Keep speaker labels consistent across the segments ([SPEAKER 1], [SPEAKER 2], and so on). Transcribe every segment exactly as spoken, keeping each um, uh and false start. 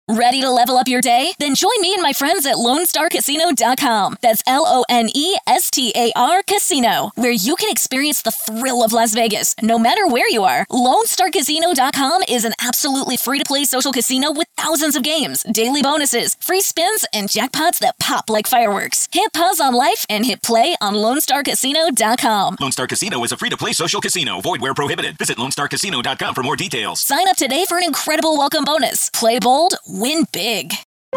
[SPEAKER 1] Ready to level up your day? Then join me and my friends at Lone Star Casino dot com. That's L O N E S T A R Casino, where you can experience the thrill of Las Vegas, no matter where you are. Lone Star Casino dot com is an absolutely free-to-play social casino with thousands of games, daily bonuses, free spins, and jackpots that pop like fireworks. Hit pause on life and hit play on Lone Star Casino dot com.
[SPEAKER 2] Lone Star Casino is a free-to-play social casino. Void where prohibited. Visit Lone Star Casino dot com for more details.
[SPEAKER 1] Sign up today for an incredible welcome bonus. Play bold, win big.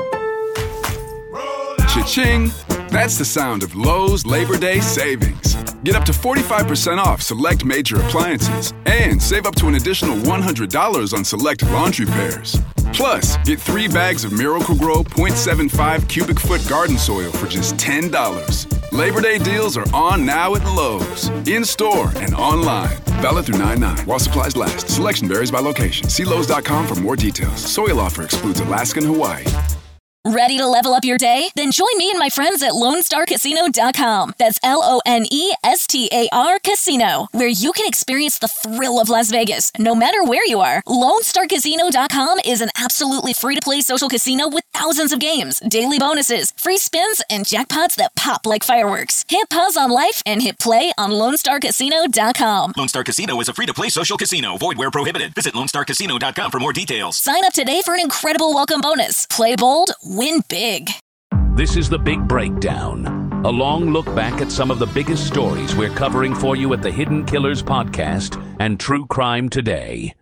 [SPEAKER 3] Cha-ching! That's the sound of Lowe's Labor Day savings. Get up to forty-five percent off select major appliances and save up to an additional one hundred dollars on select laundry pairs. Plus, get three bags of Miracle-Gro point seven five cubic foot garden soil for just ten dollars. Labor Day deals are on now at Lowe's, in-store and online. Valid through nine nine while supplies last. Selection varies by location. See Lowe's dot com for more details. Soil offer excludes Alaska and Hawaii.
[SPEAKER 1] Ready to level up your day? Then join me and my friends at Lone Star Casino dot com. That's L O N E S T A R Casino, where you can experience the thrill of Las Vegas, no matter where you are. Lone Star Casino dot com is an absolutely free-to-play social casino with thousands of games, daily bonuses, free spins, and jackpots that pop like fireworks. Hit pause on life and hit play on Lone Star Casino dot com.
[SPEAKER 2] Lone Star Casino is a free-to-play social casino. Void where prohibited. Visit Lone Star Casino dot com for more details.
[SPEAKER 1] Sign up today for an incredible welcome bonus. Play bold, win big.
[SPEAKER 4] This is The Big Breakdown, a long look back at some of the biggest stories we're covering for you at the Hidden Killers podcast and True Crime Today.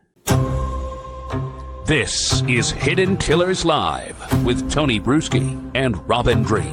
[SPEAKER 4] This is Hidden Killers Live with Tony Bruschi and Robin Drake.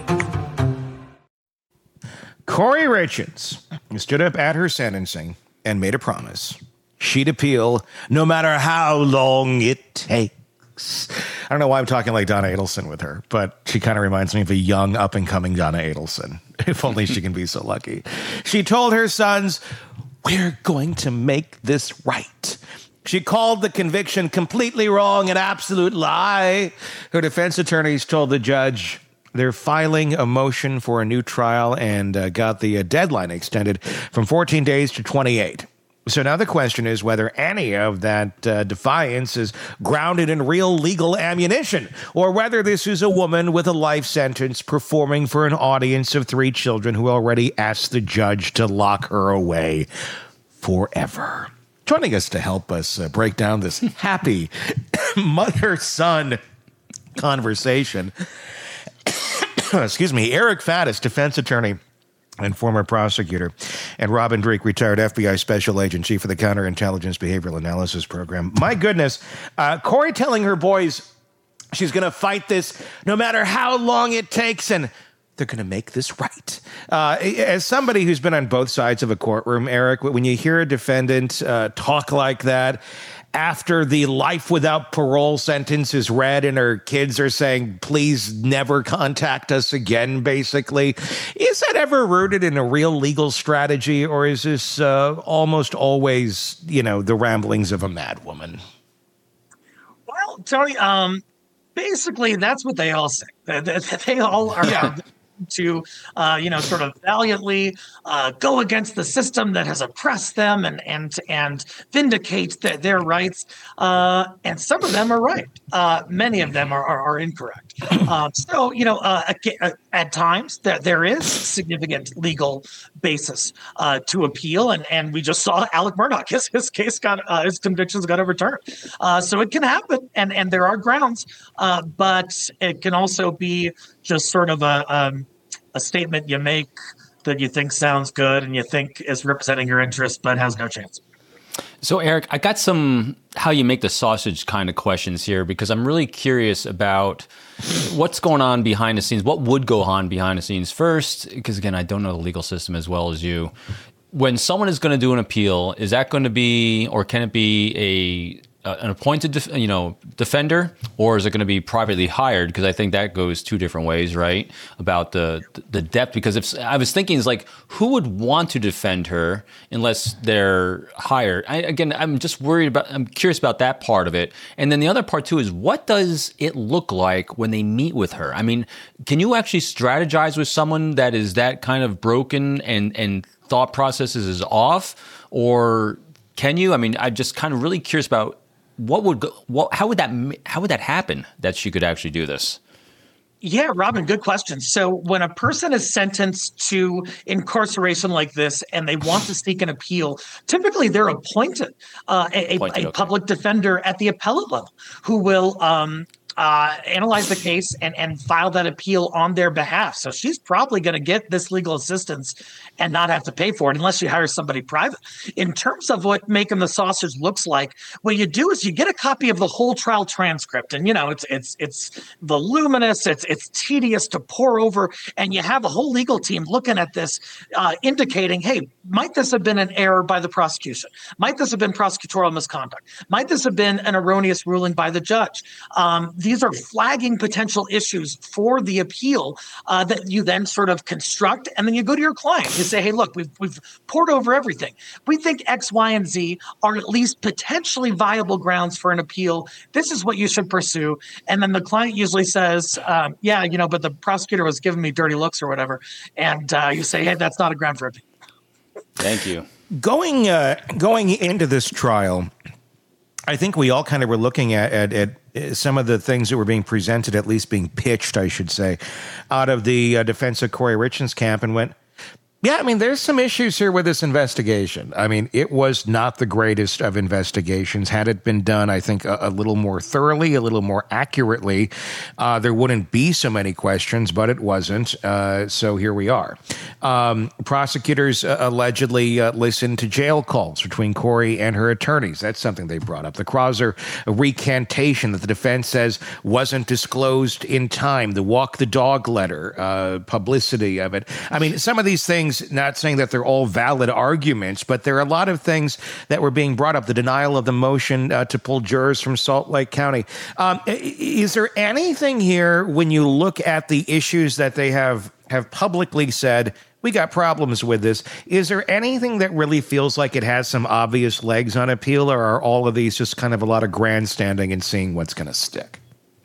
[SPEAKER 5] Corey Richards stood up at her sentencing and made a promise. She'd appeal no matter how long it takes. I don't know why I'm talking like Donna Adelson with her, but she kind of reminds me of a young, up-and-coming Donna Adelson. If only she can be so lucky. She told her sons, "We're going to make this right." She called the conviction completely wrong, an absolute lie. Her defense attorneys told the judge they're filing a motion for a new trial and uh, got the uh, deadline extended from fourteen days to twenty-eight. So now the question is whether any of that uh, defiance is grounded in real legal ammunition, or whether this is a woman with a life sentence performing for an audience of three children who already asked the judge to lock her away forever. Joining us to help us uh, break down this happy mother-son conversation, excuse me, Eric Faddis, defense attorney and former prosecutor, and Robin Drake, retired F B I Special Agent, Chief of the Counterintelligence Behavioral Analysis Program. My goodness, uh, Corey telling her boys she's going to fight this no matter how long it takes, and they're going to make this right. Uh, as somebody who's been on both sides of a courtroom, Eric, when you hear a defendant uh, talk like that, after the life without parole sentence is read and her kids are saying, please never contact us again, basically, is that ever rooted in a real legal strategy, or is this uh, almost always, you know, the ramblings of a madwoman?
[SPEAKER 6] Well, Tony, um, basically that's what they all say. They, they, they all are... Yeah. to, uh, you know, sort of valiantly uh, go against the system that has oppressed them and and and vindicate th- their rights. Uh, and some of them are right. Uh, many of them are are, are incorrect. Um, so, you know, uh, at, at times there, there is significant legal basis uh, to appeal. And, and we just saw Alec Murdaugh. His, his case got, uh, his convictions got overturned. Uh, so it can happen. And, and there are grounds. Uh, but it can also be just sort of a um, a statement you make that you think sounds good and you think is representing your interest, but has no chance.
[SPEAKER 7] So, Eric, I got some how you make the sausage kind of questions here, because I'm really curious about what's going on behind the scenes. What would go on behind the scenes first? Because, again, I don't know the legal system as well as you. When someone is going to do an appeal, is that going to be, or can it be a Uh, an appointed, def- you know, defender, or is it going to be privately hired? Because I think that goes two different ways, right? About the the depth. Because if I was thinking, is like, who would want to defend her unless they're hired? I, again, I'm just worried about. I'm curious about that part of it. And then the other part too is, what does it look like when they meet with her? I mean, can you actually strategize with someone that is that kind of broken and and thought processes is off, or can you? I mean, I'm just kind of really curious about what would go, what how would that how would that happen that she could actually do this?
[SPEAKER 6] Yeah, Robin, good question. So when a person is sentenced to incarceration like this and they want to seek an appeal, typically they're appointed uh, a, appointed, a, a okay. public defender at the appellate level who will um, uh, analyze the case and, and file that appeal on their behalf. So she's probably going to get this legal assistance and not have to pay for it unless she hires somebody private. In terms of what Making the Sausage looks like, what you do is you get a copy of the whole trial transcript. And, you know, it's it's it's voluminous, it's it's tedious to pore over, and you have a whole legal team looking at this, uh, indicating, hey, might this have been an error by the prosecution? Might this have been prosecutorial misconduct? Might this have been an erroneous ruling by the judge? Um, these are flagging potential issues for the appeal uh, that you then sort of construct, and then you go to your client. You say, hey, look, we've we've poured over everything. We think X, Y, and Z are at least potentially viable grounds for an appeal. This is what you should pursue. And then the client usually says, um, yeah, you know, but the prosecutor was giving me dirty looks or whatever. And uh, you say, hey, that's not a ground for appeal.
[SPEAKER 7] Thank you.
[SPEAKER 5] Going uh, going into this trial, I think we all kind of were looking at, at, at some of the things that were being presented, at least being pitched, I should say, out of the uh, defense of Corey Richins' camp and went, yeah, I mean, there's some issues here with this investigation. I mean, it was not the greatest of investigations. Had it been done, I think, a, a little more thoroughly, a little more accurately, uh, there wouldn't be so many questions, but it wasn't. Uh, so here we are. Um, prosecutors uh, allegedly uh, listened to jail calls between Corey and her attorneys. That's something they brought up. The Krauser recantation that the defense says wasn't disclosed in time. The walk the dog letter, uh, publicity of it. I mean, some of these things, not saying that they're all valid arguments, but there are a lot of things that were being brought up. The denial of the motion uh, to pull jurors from Salt Lake County. Um, is there anything here when you look at the issues that they have, have publicly said, we got problems with this? Is there anything that really feels like it has some obvious legs on appeal, or are all of these just kind of a lot of grandstanding and seeing what's going to stick?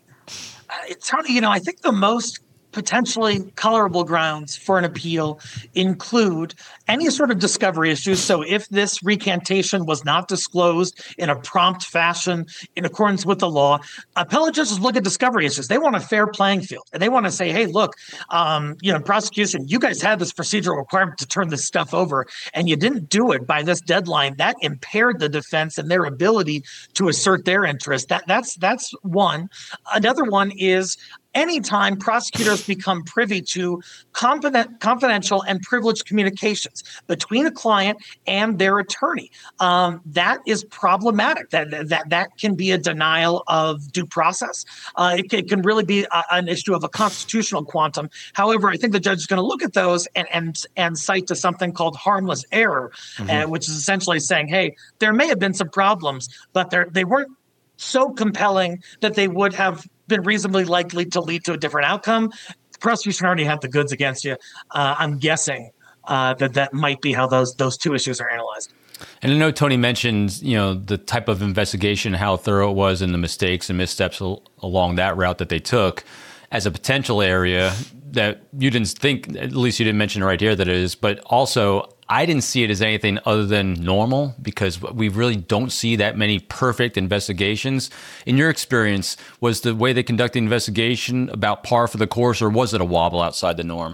[SPEAKER 6] Uh, Tony, you know, I think the most potentially colorable grounds for an appeal include any sort of discovery issues. So if this recantation was not disclosed in a prompt fashion in accordance with the law, appellate judges look at discovery issues. They want a fair playing field. And they want to say, hey, look, um, you know, prosecution, you guys had this procedural requirement to turn this stuff over, and you didn't do it by this deadline. That impaired the defense and their ability to assert their interest. That that's that's one. Another one is anytime prosecutors become privy to confident, confidential and privileged communications between a client and their attorney, um, that is problematic. That that that can be a denial of due process. Uh, it, it can really be a, an issue of a constitutional quantum. However, I think the judge is going to look at those and and and cite to something called harmless error, mm-hmm. uh, which is essentially saying, hey, there may have been some problems, but they they weren't so compelling that they would have been reasonably likely to lead to a different outcome. The prosecution already had the goods against you. Uh, I'm guessing uh, that that might be how those those two issues are analyzed.
[SPEAKER 7] And I know Tony mentioned, you know, the type of investigation, how thorough it was, and the mistakes and missteps al- along that route that they took as a potential area that you didn't think, at least you didn't mention right here that it is, but also I didn't see it as anything other than normal, because we really don't see that many perfect investigations. In your experience, was the way they conducted the investigation about par for the course, or was it a wobble outside the norm?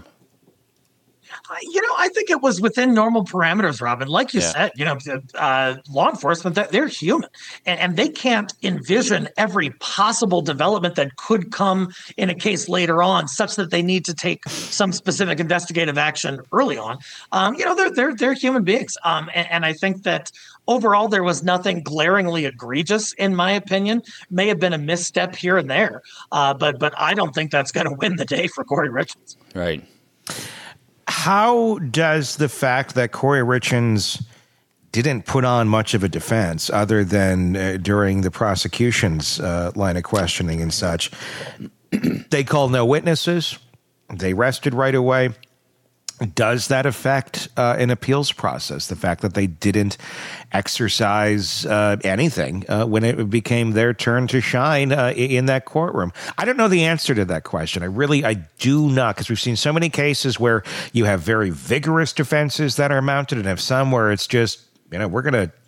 [SPEAKER 6] You know, I think it was within normal parameters, Robin. Like you
[SPEAKER 7] Yeah.
[SPEAKER 6] said, you know, uh, law enforcement, they're, they're human, and, and they can't envision every possible development that could come in a case later on, such that they need to take some specific investigative action early on. Um, you know, they're they're they're human beings, um, and, and I think that overall there was nothing glaringly egregious, in my opinion. May have been a misstep here and there, uh, but but I don't think that's going to win the day for Corey Richins.
[SPEAKER 7] Right.
[SPEAKER 5] How does the fact that Corey Richins didn't put on much of a defense other than uh, during the prosecution's uh, line of questioning and such, they called no witnesses, they rested right away. Does that affect uh, an appeals process, the fact that they didn't exercise uh, anything uh, when it became their turn to shine uh, in that courtroom? I don't know the answer to that question. I really, I do not, because we've seen so many cases where you have very vigorous defenses that are mounted and have some where it's just, you know, we're going to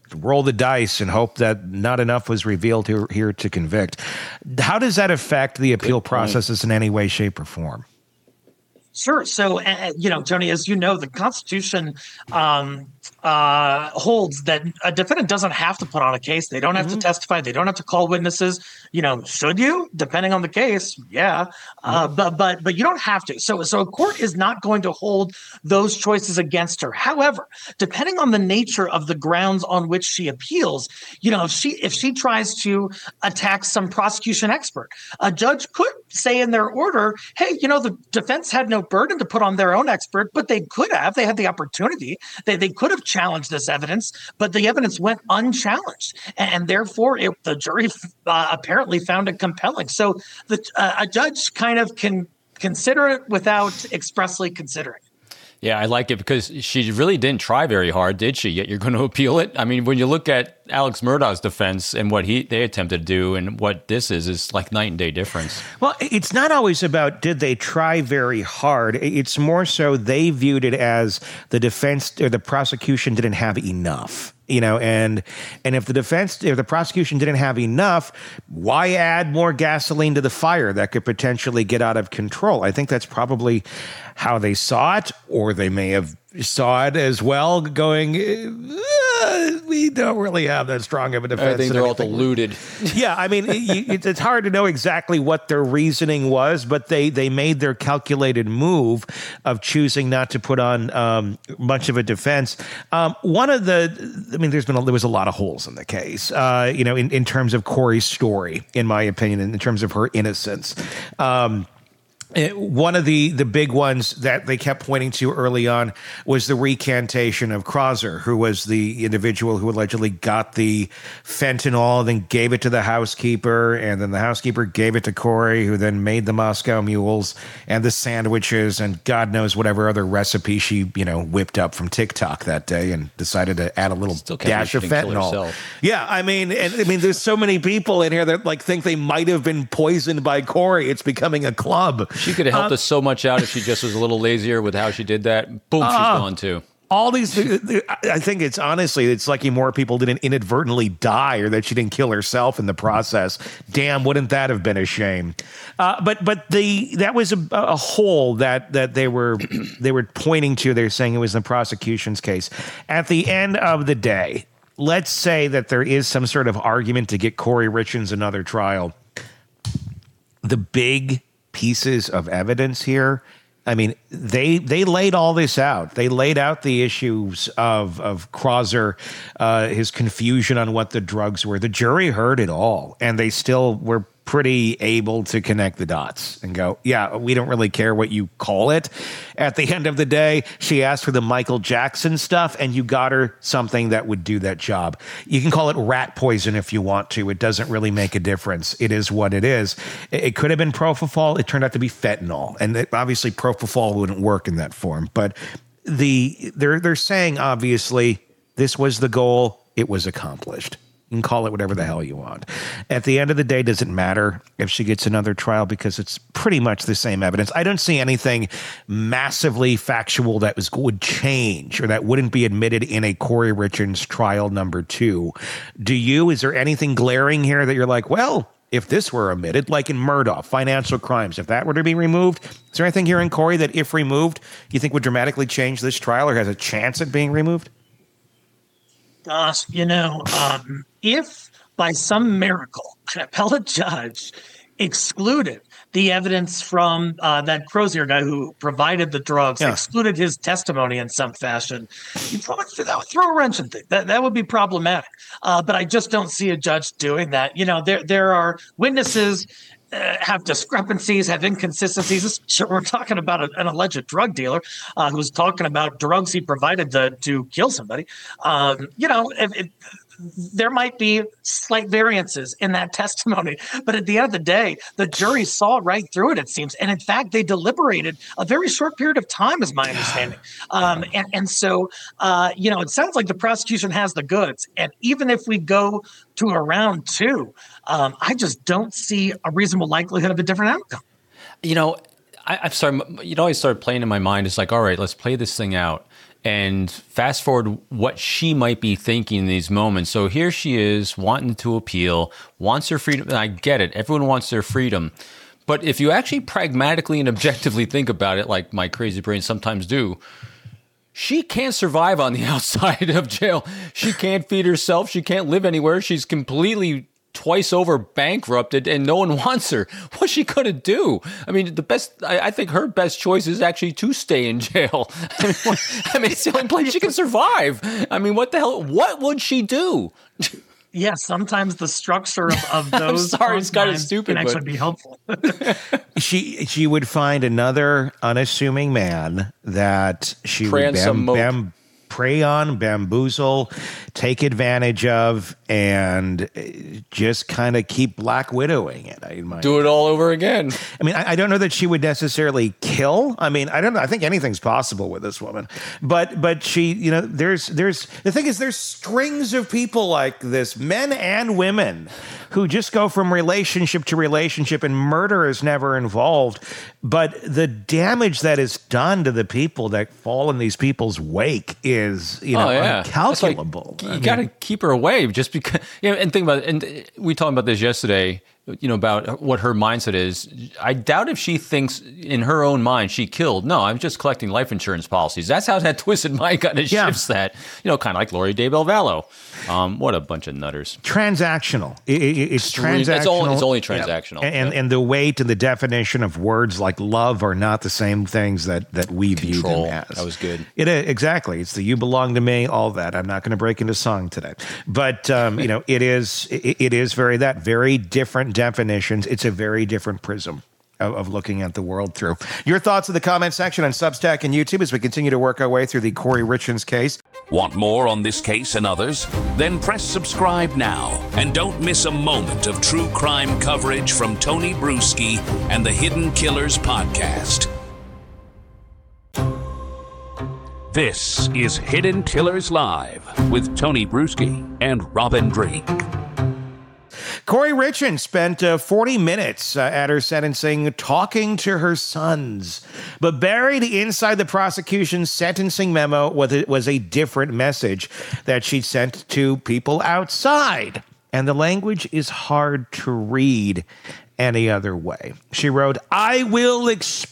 [SPEAKER 5] roll the dice and hope that not enough was revealed here, here to convict. How does that affect the appeal processes in any way, shape, or form?
[SPEAKER 6] Sure. So, uh, you know, Tony, as you know, the Constitution um, uh, holds that a defendant doesn't have to put on a case. They don't have mm-hmm. to testify. They don't have to call witnesses. You know, should you? Depending on the case, yeah. Uh, mm-hmm. But but but you don't have to. So so a court is not going to hold those choices against her. However, depending on the nature of the grounds on which she appeals, you know, if she if she tries to attack some prosecution expert, a judge could say in their order, hey, you know, the defense had no burden to put on their own expert, but they could have. They had the opportunity. They they could have challenged this evidence, but the evidence went unchallenged, and, and therefore it, the jury uh, apparently found it compelling. So the, uh, a judge kind of can consider it without expressly considering.
[SPEAKER 7] Yeah, I like it because she really didn't try very hard, did she? Yet you're going to appeal it. I mean, when you look at Alex Murdaugh's defense and what he they attempted to do and what this is, is like night and day difference.
[SPEAKER 5] Well, it's not always about did they try very hard. It's more so they viewed it as the defense or the prosecution didn't have enough. You know, and and if the defense, if the prosecution didn't have enough, why add more gasoline to the fire that could potentially get out of control? I think that's probably how they saw it, or they may have saw it as well, going, uh, we don't really have that strong of a defense.
[SPEAKER 7] I think they're all deluded. Yeah,
[SPEAKER 5] I mean, it's hard to know exactly what their reasoning was, but they, they made their calculated move of choosing not to put on um, much of a defense. Um, one of the, I mean, there's been a, there was a lot of holes in the case, uh, you know, in, in terms of Corey's story, in my opinion, in terms of her innocence. Um, It, one of the, the big ones that they kept pointing to early on was the recantation of Krauser, who was the individual who allegedly got the fentanyl, then gave it to the housekeeper, and then the housekeeper gave it to Corey, who then made the Moscow mules and the sandwiches and God knows whatever other recipe she, you know, whipped up from TikTok that day and decided to add a little dash of fentanyl. Yeah, I mean, and, I mean, there's so many people in here that like think they might have been poisoned by Corey. It's becoming a club.
[SPEAKER 7] She could have helped
[SPEAKER 5] uh,
[SPEAKER 7] us so much out if she just was a little lazier with how she did that. Boom, uh, she's gone too.
[SPEAKER 5] All these, I think it's honestly, it's lucky more people didn't inadvertently die or that she didn't kill herself in the process. Damn, wouldn't that have been a shame? Uh, but but the that was a, a hole that that they were they were pointing to. They're saying it was the prosecution's case. At the end of the day, let's say that there is some sort of argument to get Corey Richins another trial. The big pieces of evidence here, I mean, they they laid all this out. They laid out the issues of of Krauser, uh, his confusion on what the drugs were. The jury heard it all, and they still were pretty able to connect the dots and go, yeah, we don't really care what you call it. At the end of the day, she asked for the Michael Jackson stuff, and you got her something that would do that job. You can call it rat poison if you want to. It doesn't really make a difference. It is what it is. It could have been propofol. It turned out to be fentanyl, and it, obviously propofol wouldn't work in that form. But the they're they're saying obviously this was the goal. It was accomplished. You can call it whatever the hell you want. At the end of the day, does it matter if she gets another trial because it's pretty much the same evidence? I don't see anything massively factual that was, would change or that wouldn't be admitted in a Corey Richins trial number two. Do you? Is there anything glaring here that you're like, well, if this were omitted, like in Murdaugh, financial crimes, if that were to be removed, is there anything here in Corey that if removed, you think would dramatically change this trial or has a chance at being removed?
[SPEAKER 6] Gosh, you know, um, if by some miracle an appellate judge excluded the evidence from uh, that Crozier guy who provided the drugs, yeah. excluded his testimony in some fashion, you probably that would throw a wrench in things. That that would be problematic. Uh, but I just don't see a judge doing that. You know, there there are witnesses. Uh, have discrepancies, have inconsistencies. We're talking about a, an alleged drug dealer uh, who's talking about drugs he provided to, to kill somebody. Um, you know, if, if, there might be slight variances in that testimony, but at the end of the day, the jury saw right through it, it seems. And in fact, they deliberated a very short period of time, is my understanding. Um, and, and so, uh, you know, it sounds like the prosecution has the goods. And even if we go to a round two, um, I just don't see a reasonable likelihood of a different outcome.
[SPEAKER 7] You know, I, I'm sorry, you know, I started playing in my mind. It's like, all right, let's play this thing out. and fast forward what she might be thinking in these moments. So here she is wanting to appeal, wants her freedom. And I get it. Everyone wants their freedom. But if you actually pragmatically and objectively think about it, like my crazy brain sometimes do, she can't survive on the outside of jail. She can't feed herself. She can't live anywhere. She's completely twice over bankrupted and no one wants her. What's she going to do? I mean, the best, I, I think her best choice is actually to stay in jail. I mean, what, I mean, it's the only place she can survive. I mean, what the hell, what would she do?
[SPEAKER 6] Yeah, sometimes the structure of, of those
[SPEAKER 7] I'm sorry, it's kind of stupid,
[SPEAKER 6] can
[SPEAKER 7] but
[SPEAKER 6] actually be helpful.
[SPEAKER 5] she she would find another unassuming man that she
[SPEAKER 7] Prey on
[SPEAKER 5] would
[SPEAKER 7] some
[SPEAKER 5] bam,
[SPEAKER 7] mope.
[SPEAKER 5] bam, prey on, bamboozle, take advantage of, and just kind of keep Black Widowing it. I might.
[SPEAKER 7] Do it all over again.
[SPEAKER 5] I mean, I, I don't know that she would necessarily kill. I mean, I don't know. I think anything's possible with this woman, but but she, you know, there's there's the thing is there's strings of people like this, men and women, who just go from relationship to relationship, and murder is never involved. But the damage that is done to the people that fall in these people's wake is, you know,
[SPEAKER 7] Oh, yeah.
[SPEAKER 5] incalculable.
[SPEAKER 7] Like, you
[SPEAKER 5] I mean,
[SPEAKER 7] got to keep her away just because, you know, and think about it. And we talked about this yesterday, you know, about what her mindset is. I doubt if she thinks in her own mind she killed. No, I'm just collecting life insurance policies. That's how that twisted mind kind of
[SPEAKER 5] Yeah.
[SPEAKER 7] shifts that, you know, kind of like Lori De Belvallo. Um, what a bunch of nutters.
[SPEAKER 5] transactional. It, it, it's
[SPEAKER 7] Extreme-
[SPEAKER 5] transactional.
[SPEAKER 7] it's only- it's only transactional.
[SPEAKER 5] Yeah. And
[SPEAKER 7] Yeah.
[SPEAKER 5] and the weight and the definition of words like love are not the same things that that we view
[SPEAKER 7] Control.
[SPEAKER 5] them as.
[SPEAKER 7] That was good.
[SPEAKER 5] It is, exactly. It's the "you belong to me," all that. I'm not going to break into song today, but um, you know, it is it, it is very that very different definitions. It's a very different prism of, of looking at the world through. Your thoughts in the comment section on Substack and YouTube as we continue to work our way through the Corey Richins case.
[SPEAKER 4] Want more on this case and others? Then press subscribe now and don't miss a moment of true crime coverage from Tony Bruschi and the Hidden Killers podcast. This is Hidden Killers Live with Tony Bruschi and Robin Drake.
[SPEAKER 5] Corey Richins spent uh, forty minutes uh, at her sentencing talking to her sons. But buried inside the prosecution's sentencing memo was a, was a different message that she sent to people outside. And the language is hard to read any other way. She wrote, "I will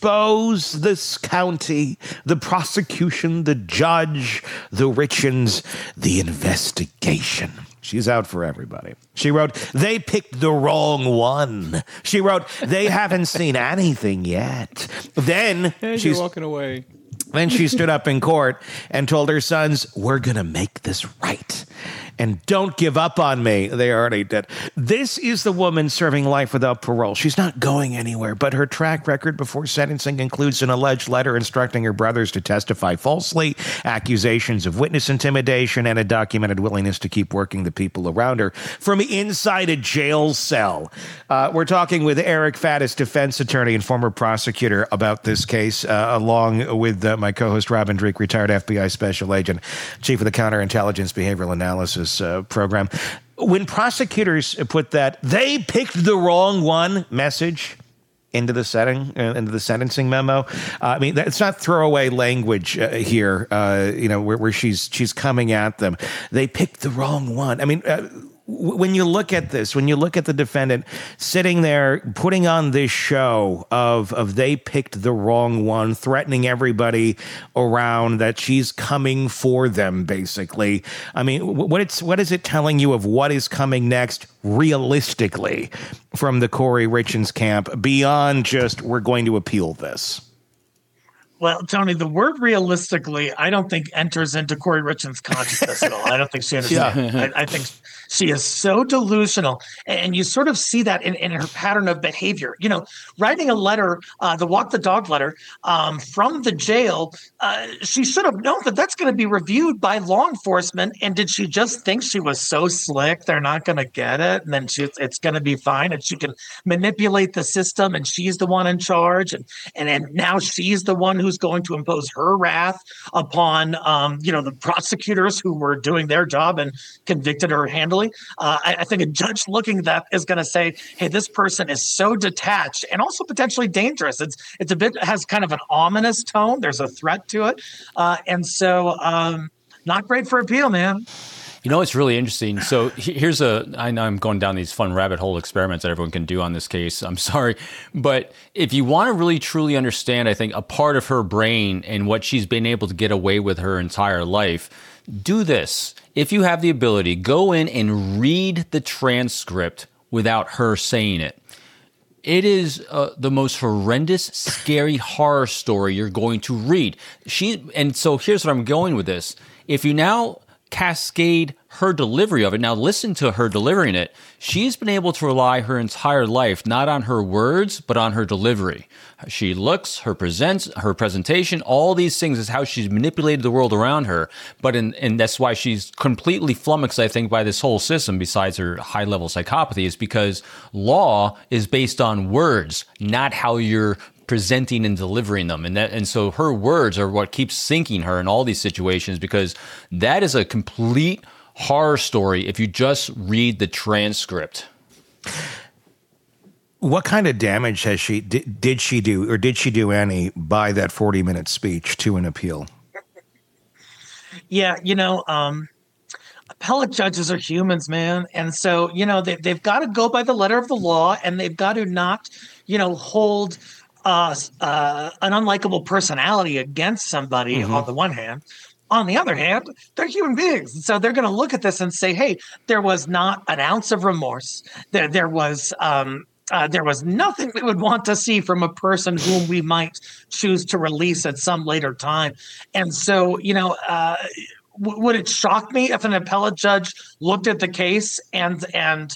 [SPEAKER 5] expose this county, the prosecution, the judge, the Richins, the investigation." She's out for everybody. She wrote, "They picked the wrong one." She wrote, "They haven't seen anything yet." Then she's
[SPEAKER 7] walking away.
[SPEAKER 5] Then she stood up in court and told her sons, "We're going to make this right. And don't give up on me." They already did. This is the woman serving life without parole. She's not going anywhere, but her track record before sentencing includes an alleged letter instructing her brothers to testify falsely, accusations of witness intimidation, and a documented willingness to keep working the people around her from inside a jail cell. Uh, we're talking with Eric Faddis, defense attorney and former prosecutor, about this case, uh, along with uh, my co-host Robin Drake, retired F B I special agent, chief of the Counterintelligence Behavioral Analysis Uh, program. When prosecutors put that "they picked the wrong one" message into the setting, uh, into the sentencing memo, uh, I mean, that's not throwaway language uh, here. Uh, you know, where, where she's she's coming at them. They picked the wrong one. I mean. Uh, When you look at this, when you look at the defendant sitting there putting on this show of of they picked the wrong one, threatening everybody around that she's coming for them, basically. I mean, what it's what is it telling you of what is coming next realistically from the Corey Richins camp beyond just "we're going to appeal this"?
[SPEAKER 6] Well, Tony, the word "realistically" I don't think enters into Corey Richins' consciousness at all. I don't think she understands.
[SPEAKER 5] Yeah.
[SPEAKER 6] I, I think she is so delusional, and you sort of see that in, in her pattern of behavior. You know, writing a letter, uh, the walk the dog letter um, from the jail, uh, she should have known that that's going to be reviewed by law enforcement. And did she just think she was so slick they're not going to get it, and then she, it's going to be fine, and she can manipulate the system, and she's the one in charge, and and, and now she's the one who's going to impose her wrath upon um, you know the prosecutors who were doing their job and convicted her, handled legally. Uh, I, I think a judge looking at that is going to say, hey, this person is so detached and also potentially dangerous. It's it's a bit has kind of an ominous tone. There's a threat to it. Uh, and so um, not great for appeal, man.
[SPEAKER 7] You know, it's really interesting. So here's a, I know I'm going down these fun rabbit hole experiments that everyone can do on this case. I'm sorry. But if you want to really truly understand, I think, a part of her brain and what she's been able to get away with her entire life, do this. If you have the ability, go in and read the transcript without her saying it. It is uh, the most horrendous, scary horror story you're going to read. She, and so here's what I'm going with this. If you now cascade her delivery of it. Now listen to her delivering it. She's been able to rely her entire life not on her words, but on her delivery. She looks, her presents, her presentation, all these things is how she's manipulated the world around her. But in, and that's why she's completely flummoxed, I think, by this whole system, besides her high-level psychopathy, is because law is based on words, not how you're presenting and delivering them. And that, and so her words are what keeps sinking her in all these situations, because that is a complete horror story if you just read the transcript.
[SPEAKER 5] What kind of damage has she, did, did she do, or did she do any by that forty minute speech to an appeal?
[SPEAKER 6] Yeah, you know, um, appellate judges are humans, man. And so, you know, they, they've got to go by the letter of the law, and they've got to not, you know, hold Uh, uh, an unlikable personality against somebody mm-hmm. on the one hand. On the other hand, they're human beings. So they're going to look at this and say, hey, there was not an ounce of remorse. There, there was um, uh, there was nothing we would want to see from a person whom we might choose to release at some later time. And so, you know, uh, w- would it shock me if an appellate judge looked at the case and and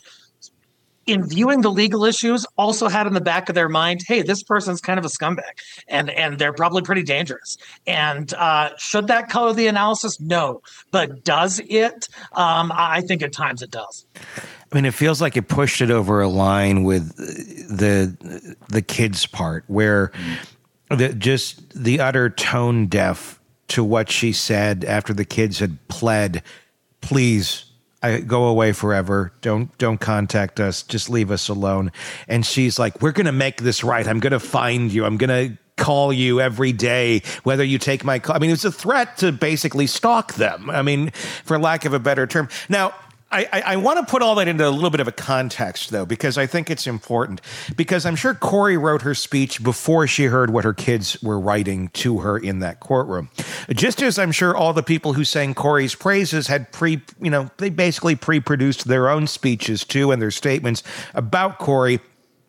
[SPEAKER 6] in viewing the legal issues, also had in the back of their mind, hey, this person's kind of a scumbag, and and they're probably pretty dangerous. And uh, should that color the analysis? No. But does it? Um, I think at times it does.
[SPEAKER 5] I mean, it feels like it pushed it over a line with the the kids part, where the, just the utter tone deaf to what she said after the kids had pled, please, I go away forever. Don't don't contact us. Just leave us alone. And she's like, we're going to make this right. I'm going to find you. I'm going to call you every day, whether you take my call. I mean, it was a threat to basically stalk them. I mean, for lack of a better term. Now, I, I, I want to put all that into a little bit of a context, though, because I think it's important. Because I'm sure Corey wrote her speech before she heard what her kids were writing to her in that courtroom. Just as I'm sure all the people who sang Corey's praises had pre, you know, they basically pre-produced their own speeches, too, and their statements about Corey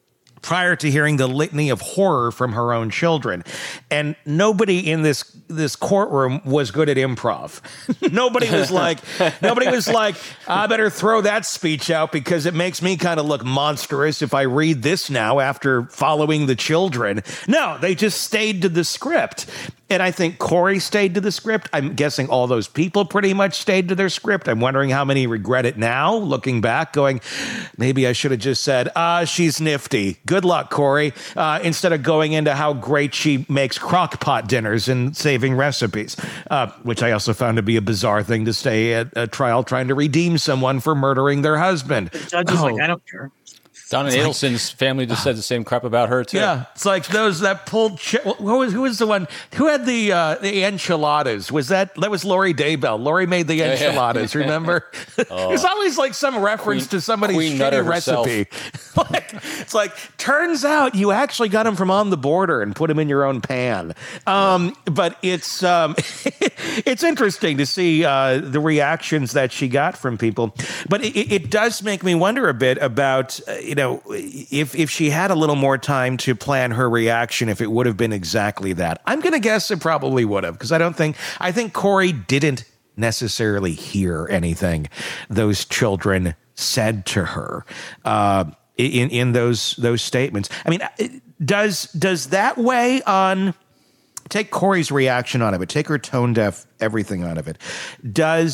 [SPEAKER 5] prior to hearing the litany of horror from her own children. And nobody in this this courtroom was good at improv. Nobody was like, nobody was like, I better throw that speech out because it makes me kind of look monstrous if I read this now after following the children. No, they just stayed to the script. And I think Corey stayed to the script. I'm guessing all those people pretty much stayed to their script. I'm wondering how many regret it now, looking back, going, maybe I should have just said, ah, she's nifty. Good luck, Corey, uh, instead of going into how great she makes crock pot dinners and saving recipes, uh, which I also found to be a bizarre thing to say at a trial trying to redeem someone for murdering their husband.
[SPEAKER 6] The judge is
[SPEAKER 5] oh.
[SPEAKER 6] like, I don't care.
[SPEAKER 7] Donna Adelson's family just said the same crap about her too.
[SPEAKER 5] Yeah, it's like those that pulled. Ch- who was who was the one who had the uh, the enchiladas? Was that that was Lori Daybell? Lori made the enchiladas. Remember? Oh. There's always like some reference
[SPEAKER 7] Queen,
[SPEAKER 5] to somebody's
[SPEAKER 7] Queen
[SPEAKER 5] shitty recipe. like, it's like turns out you actually got them from on the border and put them in your own pan. Um, but it's um, it's interesting to see uh, the reactions that she got from people. But it, it does make me wonder a bit about uh, you know. If if she had a little more time to plan her reaction, if it would have been exactly that. I'm going to guess it probably would have, because I don't think, I think Corey didn't necessarily hear anything those children said to her uh, in in those those statements. I mean, does does that weigh on, take Corey's reaction out of it, take her tone deaf everything out of it, does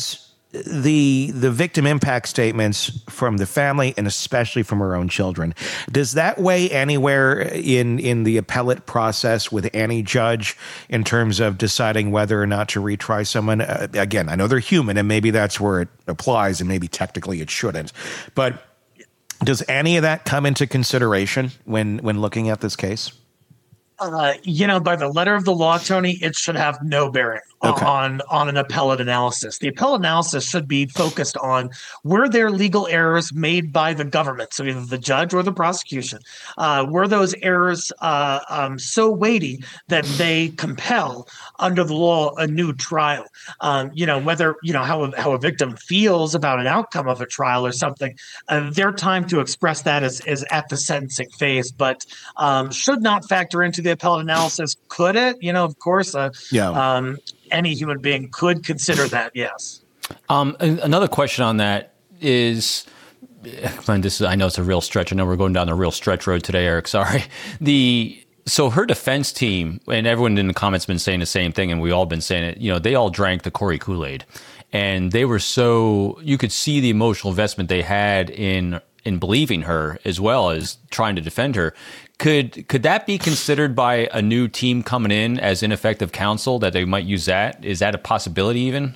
[SPEAKER 5] the the victim impact statements from the family and especially from her own children, does that weigh anywhere in in the appellate process with any judge in terms of deciding whether or not to retry someone? Uh, again, I know they're human, and maybe that's where it applies, and maybe technically it shouldn't. But does any of that come into consideration when when looking at this case?
[SPEAKER 6] Uh, you know, by the letter of the law, Tony, it should have no bearing okay. on on an appellate analysis. The appellate analysis should be focused on, were there legal errors made by the government, so either the judge or the prosecution? Uh, were those errors uh, um, so weighty that they compel, under the law, a new trial? Um, you know, whether, you know, how a, how a victim feels about an outcome of a trial or something, uh, their time to express that is, is at the sentencing phase, but um, should not factor into the appellate analysis. Could it? You know, of course, uh, yeah. um, any human being could consider that, yes.
[SPEAKER 7] Um, another question on that is, and this is, I know it's a real stretch. I know we're going down the real stretch road today, Eric. Sorry. The So her defense team, and everyone in the comments been saying the same thing, and we all been saying it, you know, they all drank the Corey Kool-Aid. And they were so, you could see the emotional investment they had in in believing her as well as trying to defend her. Could could that be considered by a new team coming in as ineffective counsel, that they might use that? Is that a possibility even?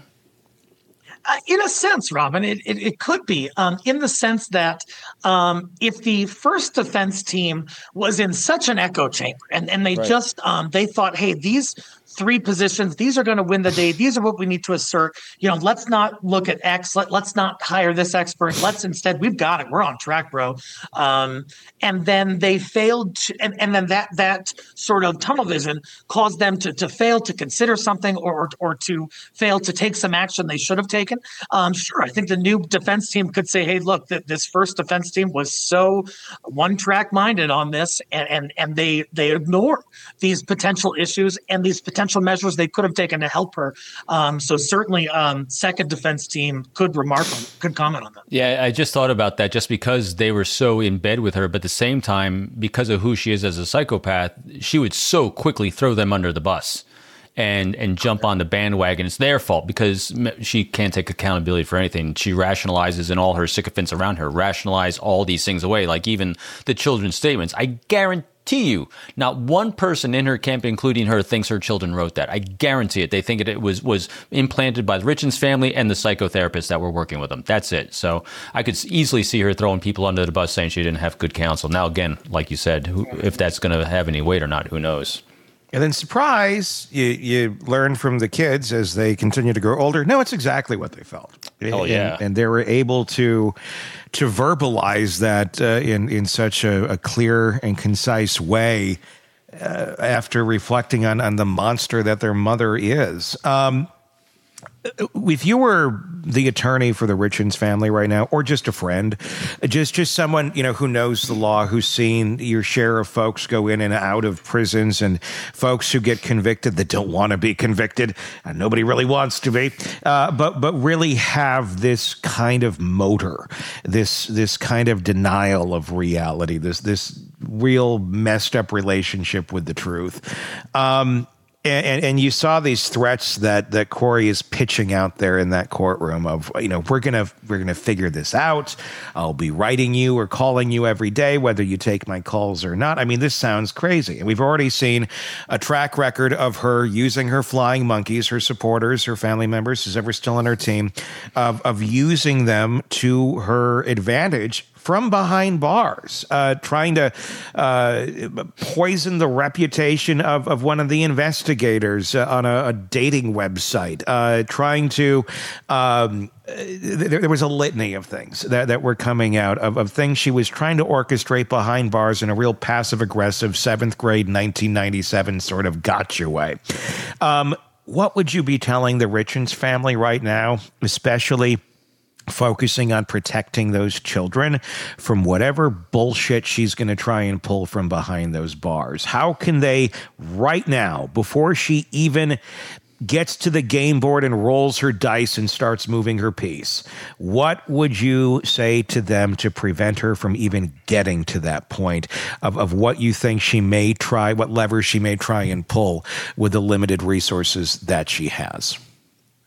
[SPEAKER 6] Uh, in a sense, Robin, it, it, it could be, um, in the sense that um, if the first defense team was in such an echo chamber and, and they right. just um, they thought, hey, these three positions, these are going to win the day. These are what we need to assert. You know, let's not look at X. Let, let's not hire this expert. Let's instead, we've got it. We're on track, bro. Um, and then they failed to, and, and then that that sort of tunnel vision caused them to to fail to consider something or or to fail to take some action they should have taken. Um, sure, I think the new defense team could say, hey, look, th- this first defense team was so one track minded on this, and and and they they ignore these potential issues and these potential measures they could have taken to help her. Um, so certainly, um, second defense team could remark on, could comment on that.
[SPEAKER 7] Yeah, I just thought about that, just because they were so in bed with her, but at the same time, because of who she is as a psychopath, she would so quickly throw them under the bus and and jump on the bandwagon. It's their fault because she can't take accountability for anything. She rationalizes, and all her sycophants around her rationalize all these things away, like even the children's statements. I guarantee To you, not one person in her camp, including her, thinks her children wrote that. I guarantee it. They think it, it was was implanted by the Richens family and the psychotherapists that were working with them. That's it. So I could easily see her throwing people under the bus, saying she didn't have good counsel. Now, again, like you said, who, if that's going to have any weight or not, who knows?
[SPEAKER 5] And then, surprise, you, you learn from the kids as they continue to grow older. No, it's exactly what they felt.
[SPEAKER 7] Oh, yeah.
[SPEAKER 5] And, and they were able to to verbalize that uh, in, in such a, a clear and concise way uh, after reflecting on, on the monster that their mother is. Um, if you were the attorney for the Richens family right now, or just a friend, just just someone, you know, who knows the law, who's seen your share of folks go in and out of prisons, and folks who get convicted that don't want to be convicted, and nobody really wants to be, uh, but but really have this kind of motor, this this kind of denial of reality, this this real messed up relationship with the truth. Um, And, and and you saw these threats that that Corey is pitching out there in that courtroom of, you know, we're gonna we're gonna figure this out. I'll be writing you or calling you every day, whether you take my calls or not. I mean, this sounds crazy. And we've already seen a track record of her using her flying monkeys, her supporters, her family members, who's ever still on her team, of of using them to her advantage from behind bars, uh, trying to uh, poison the reputation of, of one of the investigators uh, on a, a dating website, uh, trying to, um, there, there was a litany of things that, that were coming out of, of things she was trying to orchestrate behind bars in a real passive-aggressive seventh grade nineteen ninety-seven sort of gotcha way. Um, what would you be telling the Richens family right now, especially focusing on protecting those children from whatever bullshit she's going to try and pull from behind those bars? How can they right now, before she even gets to the game board and rolls her dice and starts moving her piece, what would you say to them to prevent her from even getting to that point of, of what you think she may try, what levers she may try and pull with the limited resources that she has?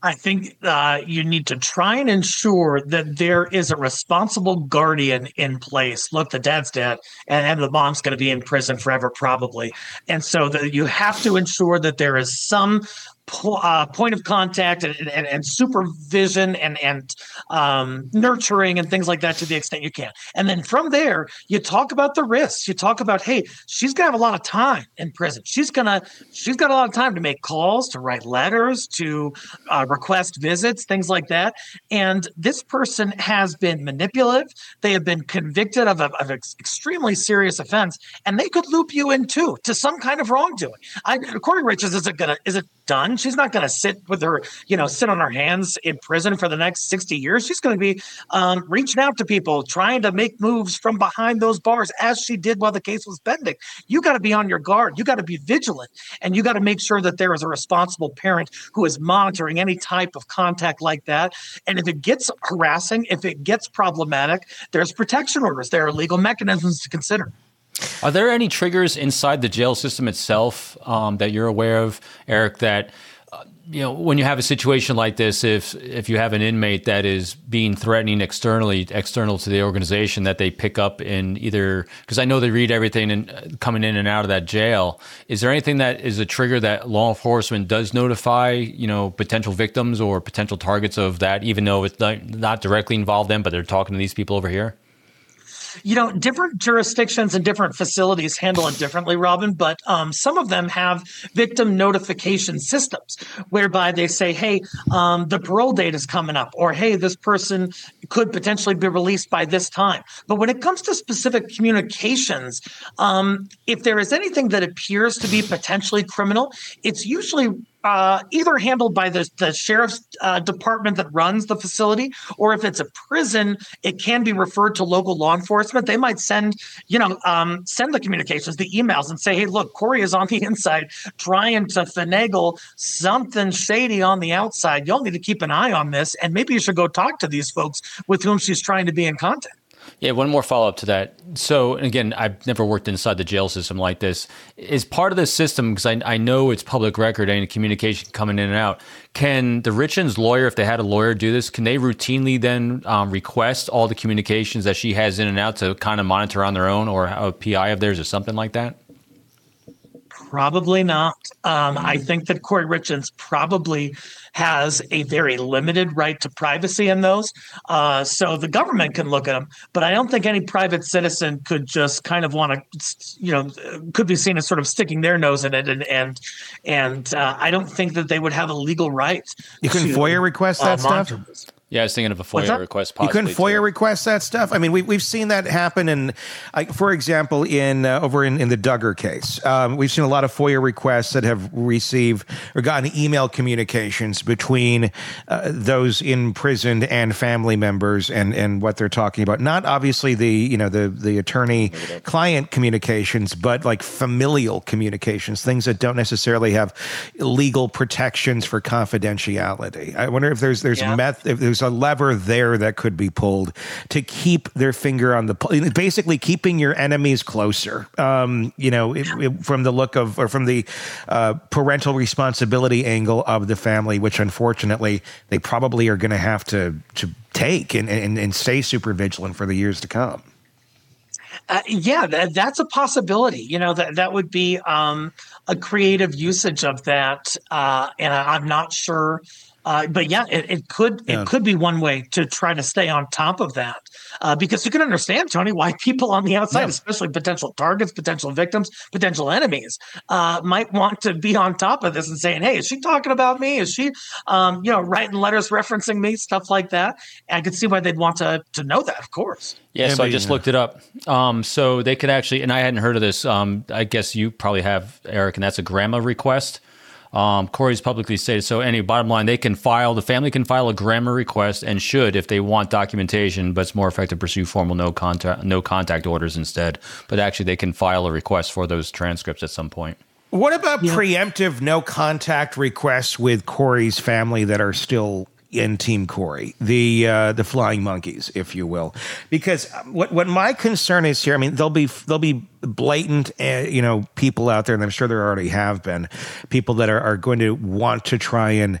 [SPEAKER 6] I think uh, you need to try and ensure that there is a responsible guardian in place. Look, the dad's dead, and, and the mom's going to be in prison forever, probably. And so that you have to ensure that there is some po- uh, point of contact and, and, and supervision and, and um, nurturing and things like that to the extent you can. And then from there, you talk about the risks. You talk about, hey, she's going to have a lot of time in prison. She's going to, she's got a lot of time to make calls, to write letters, to uh, request visits, things like that. And this person has been manipulative. They have been convicted of, a, of an extremely serious offense, and they could loop you in too to some kind of wrongdoing. I, Corey Richards isn't gonna, is it done? She's not going to sit with her, you know, sit on her hands in prison for the next sixty years. She's going to be um, reaching out to people, trying to make moves from behind those bars, as she did while the case was pending. You got to be on your guard. You got to be vigilant, and you got to make sure that there is a responsible parent who is monitoring any type of contact like that. And if it gets harassing, if it gets problematic, there's protection orders. There are legal mechanisms to consider.
[SPEAKER 7] Are there any triggers inside the jail system itself um, that you're aware of, Eric, that, uh, you know, when you have a situation like this, if if you have an inmate that is being threatening externally, external to the organization, that they pick up in either, because I know they read everything and uh, coming in and out of that jail, is there anything that is a trigger that law enforcement does notify, you know, potential victims or potential targets of that, even though it's not, not directly involved them, but they're talking to these people over here?
[SPEAKER 6] You know, different jurisdictions and different facilities handle it differently, Robin, but um, some of them have victim notification systems whereby they say, hey, um, the parole date is coming up, or hey, this person could potentially be released by this time. But when it comes to specific communications, um, if there is anything that appears to be potentially criminal, it's usually Uh, either handled by the, the sheriff's uh, department that runs the facility, or if it's a prison, it can be referred to local law enforcement. They might send, you know, um, send the communications, the emails, and say, hey, look, Corey is on the inside trying to finagle something shady on the outside. Y'all need to keep an eye on this, and maybe you should go talk to these folks with whom she's trying to be in contact.
[SPEAKER 7] Yeah, one more follow-up to that. So, again, I've never worked inside the jail system like this. Is part of the system, because I, I know it's public record, any communication coming in and out, can the Richins lawyer, if they had a lawyer do this, can they routinely then um, request all the communications that she has in and out to kind of monitor on their own, or a P I of theirs or something like that?
[SPEAKER 6] Probably not. Um, I think that Corey Richins probably has a very limited right to privacy in those. Uh, so the government can look at them, but I don't think any private citizen could just kind of want to, you know, could be seen as sort of sticking their nose in it. And and, and uh, I don't think that they would have a legal right.
[SPEAKER 5] You can
[SPEAKER 6] to,
[SPEAKER 5] FOIA request that
[SPEAKER 6] uh,
[SPEAKER 5] stuff?
[SPEAKER 7] Yeah, I was thinking of a FOIA request.
[SPEAKER 5] You couldn't FOIA
[SPEAKER 7] too.
[SPEAKER 5] request that stuff? I mean, we, we've seen that happen in, like, for example, in uh, over in, in the Duggar case. Um, we've seen a lot of FOIA requests that have received or gotten email communications between uh, those in prison and family members and, and what they're talking about. Not obviously the, you know, the, the attorney-client communications, but like familial communications, things that don't necessarily have legal protections for confidentiality. I wonder if there's there's
[SPEAKER 6] yeah.
[SPEAKER 5] meth if there's a lever there that could be pulled to keep their finger on the pulse, basically keeping your enemies closer. Um, you know, it, it, from the look of, or from the uh, parental responsibility angle of the family, which unfortunately they probably are going to have to to take and, and and stay super vigilant for the years to come.
[SPEAKER 6] Uh, yeah, that, that's a possibility. You know, that that would be um, a creative usage of that, uh, and I, I'm not sure. Uh, but yeah, it, it could
[SPEAKER 5] Yeah.
[SPEAKER 6] it could be one way to try to stay on top of that, uh, because you can understand, Tony, why people on the outside,
[SPEAKER 5] Yeah.
[SPEAKER 6] especially potential targets, potential victims, potential enemies, uh, might want to be on top of this and saying, "Hey, is she talking about me? Is she, um, you know, writing letters referencing me, stuff like that?" And I could see why they'd want to to know that, of course.
[SPEAKER 7] Yeah,
[SPEAKER 5] Yeah,
[SPEAKER 7] so I
[SPEAKER 5] but,
[SPEAKER 7] just
[SPEAKER 5] yeah.
[SPEAKER 7] looked it up. Um, so they could actually, and I hadn't heard of this. Um, I guess you probably have, Eric, and that's a grandma request. Um, Corey's publicly stated. So, any bottom line, they can file, the family can file a grandma request and should if they want documentation, but it's more effective to pursue formal no contact, no contact orders instead. But actually, they can file a request for those transcripts at some point.
[SPEAKER 5] What about
[SPEAKER 6] Yeah.
[SPEAKER 5] preemptive no contact requests with Corey's family that are still in Team Corey, the uh, the flying monkeys, if you will? Because what what my concern is here, I mean, there'll be there'll be blatant, uh, you know, people out there, and I'm sure there already have been people that are, are going to want to try and